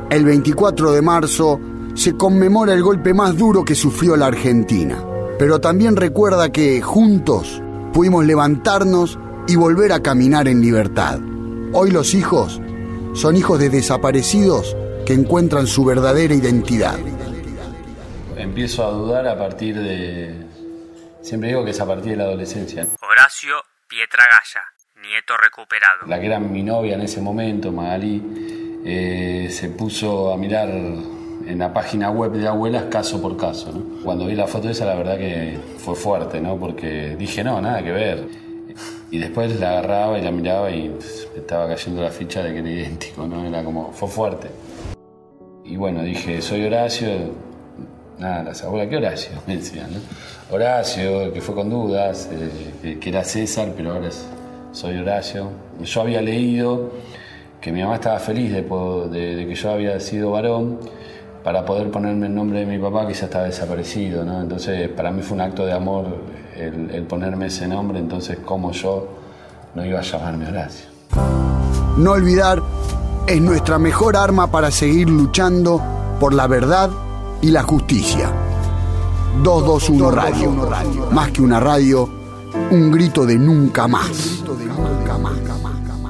El 24 de marzo se conmemora el golpe más duro que sufrió la Argentina, pero también recuerda que juntos pudimos levantarnos y volver a caminar en libertad. Hoy los hijos son hijos de desaparecidos que encuentran su verdadera identidad. Empiezo a dudar a partir de... Siempre digo que es a partir de la adolescencia. Horacio Pietragaya, nieto recuperado. La que era mi novia en ese momento, Magalí, se puso a mirar en la página web de abuelas caso por caso, ¿no? Cuando vi la foto esa, la verdad que fue fuerte, ¿no? Porque dije, no, nada que ver. Y después la agarraba y la miraba y me estaba cayendo la ficha de que era idéntico, ¿no? Era como, fue fuerte. Y bueno, dije, soy Horacio. Nada, las abuelas, ¿qué Horacio? Me decían, ¿no? Horacio, que fue con dudas, que era César, pero ahora soy Horacio. Yo había leído que mi mamá estaba feliz de que yo había sido varón para poder ponerme el nombre de mi papá, que ya estaba desaparecido, ¿no? Entonces, para mí fue un acto de amor el ponerme ese nombre, entonces, ¿cómo yo no iba a llamarme Horacio? No olvidar es nuestra mejor arma para seguir luchando por la verdad y la justicia. 221 Radio. Más que una radio, un grito de nunca más.